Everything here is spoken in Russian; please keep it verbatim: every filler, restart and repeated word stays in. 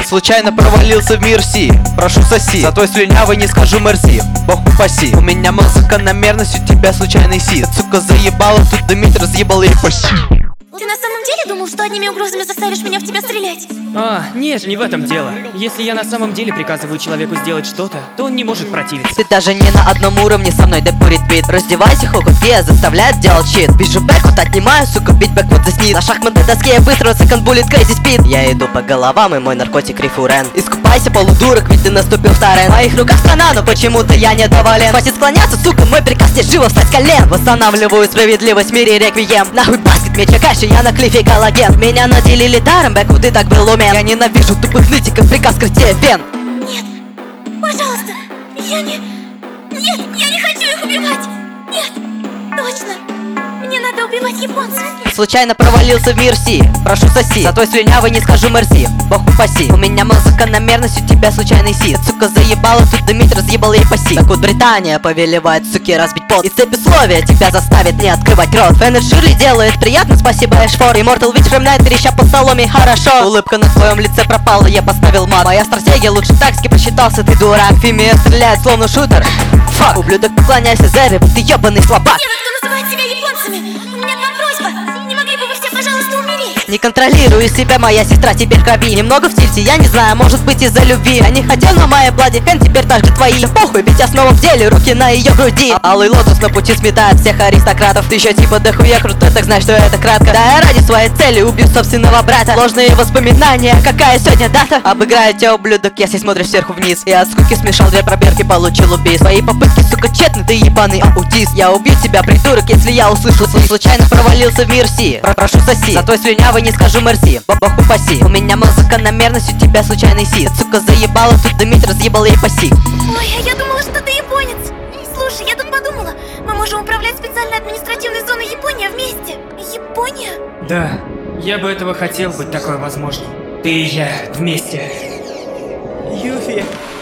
Случайно провалился в мир Си. Прошу соси, за твой слюнявый не скажу мерси. Бог упаси. У меня музыка на мерность, у тебя случайный си. Сука заебала, тут дымить, разъебал ей паси. Ты на самом деле думал, что одними угрозами заставишь меня в тебя стрелять? А, нет, не в этом дело. Если я на самом деле приказываю человеку сделать что-то, то он не может противиться. Ты даже не на одном уровне со мной, да курит бит. Раздевайся, хокукея, заставляет делать щит. Вижу бэквуд, отнимаю, сука, бить бэквуд заснит. На шахматной доске я быстро, секонд буллет, крейзи спид. Я иду по головам, и мой наркотик рефурен. Искупайся, полудурок, ведь ты наступил в тарен. В моих руках страна, но почему-то я недоволен. Хватит склоняться, сука, мой приказ тебе живо встать с колен. Восстанавливаю справедливость в мире реквием. Нахуй баскет, меча каши, я на клифе галоген. Меня наделили даром, бэквуд, ты так был умен. Я ненавижу тупых нытиков, приказ крытия вен. Нет, пожалуйста, я не... Нет, я не хочу их убивать. Нет, точно. Мне надо убивать японцев. Случайно провалился в мир Си. Прошу соси, за твой слюнявый не скажу мерси. Бог упаси. У меня музыка на мерность, у тебя случайный си. Сука заебала, тут дымить, разъебал ей паси. Так вот Британия повелевает, суки, разбить пот. И цепь условия тебя заставит не открывать рот. Феннет Ширли делает приятно, спасибо Эшфор. Immortal Witch ремнает, треща по соломе, хорошо. Улыбка на твоем лице пропала, я поставил мат. Моя стратегия лучше тактики, просчитался ты дурак. Фимия стреляет словно шутер. Фак, ублюдок, поклоняйся Зере, ты ебаный слабак. Те, кто называет себя японцами, у меня к вам просьба. Не могли бы вы все, пожалуйста, умереть? Не контролирую себя, моя сестра теперь крови. Немного в тильте, я не знаю, может быть из-за любви. Я не хотел, но моя Блади Хэн теперь так же твои. Да похуй, ведь я снова в деле, руки на ее груди. А алый лотос на пути сметает всех аристократов. Ты еще типа дохуя крутой, так знаешь, что это кратко. Да я ради своей цели убью собственного брата. Ложные воспоминания, какая сегодня дата? Обыграю тебя, ублюдок, если смотришь сверху вниз. Я от скуки смешал две пробирки, получил убийств. Свои попытки, сука, тщетны, ты ебаный аутист. Я убью тебя, придурок, если я услышу. Случайно провалился в мир Си. Прошу соси, за твой слюнявый не скажу мерси. Бог упаси. У меня музыка на мерность, у тебя случайный си. Сука заебала, тут дымить, разъебал ей паси. Ой, а я думала, что ты японец. Слушай, я тут подумала, мы можем управлять специальной административной зоной Япония вместе. Япония? Да, я бы этого хотел, быть такое возможно. Ты и я вместе. Юфи.